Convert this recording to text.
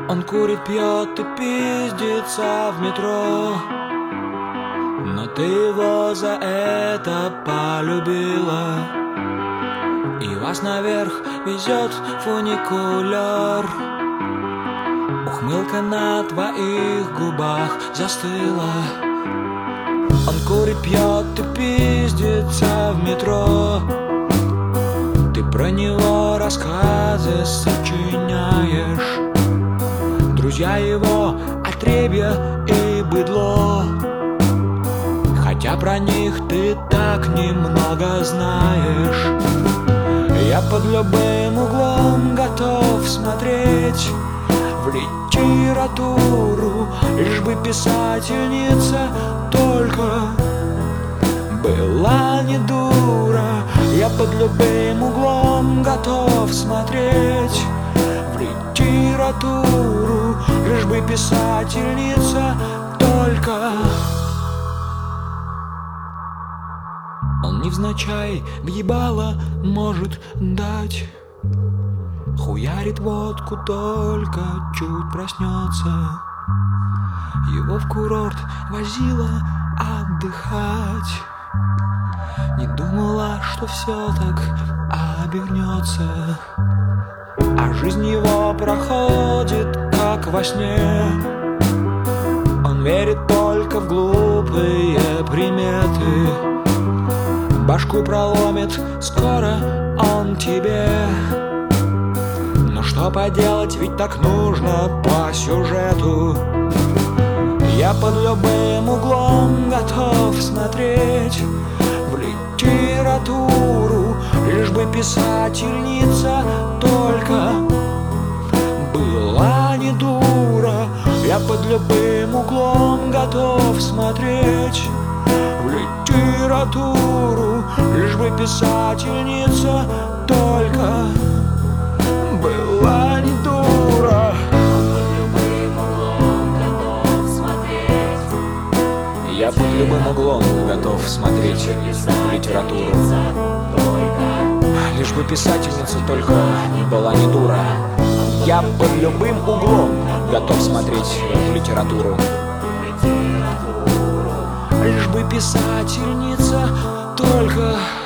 Он курит, пьет и пиздится в метро, но ты его за это полюбила. И вас наверх везет фуникулер. Ухмылка на твоих губах застыла. Он курит, пьет и пиздится в метро. Ты про него рассказы сочиняешь. Друзья его отребья и быдло, хотя про них ты так немного знаешь. Я под любым углом готов смотреть в литературу, лишь бы писательница только была не дура. Я под любым углом готов смотреть в литературу, лишь бы писательница только. Он невзначай въебало может дать, хуярит водку только чуть проснется. Его в курорт возила отдыхать, не думала, что все так обернется. А жизнь его проходит как во сне. Он верит только в глупые приметы. Башку проломит скоро он тебе. Но что поделать, ведь так нужно по сюжету. Я под любым углом готов смотреть в литературу, лишь бы писательница только была не дура. Я под любым углом готов смотреть в литературу, лишь бы писательница только была не дура. Я под любым углом готов смотреть в литературу, лишь бы писательница только была не дура. Я под любым углом готов смотреть в литературу, лишь бы писательница только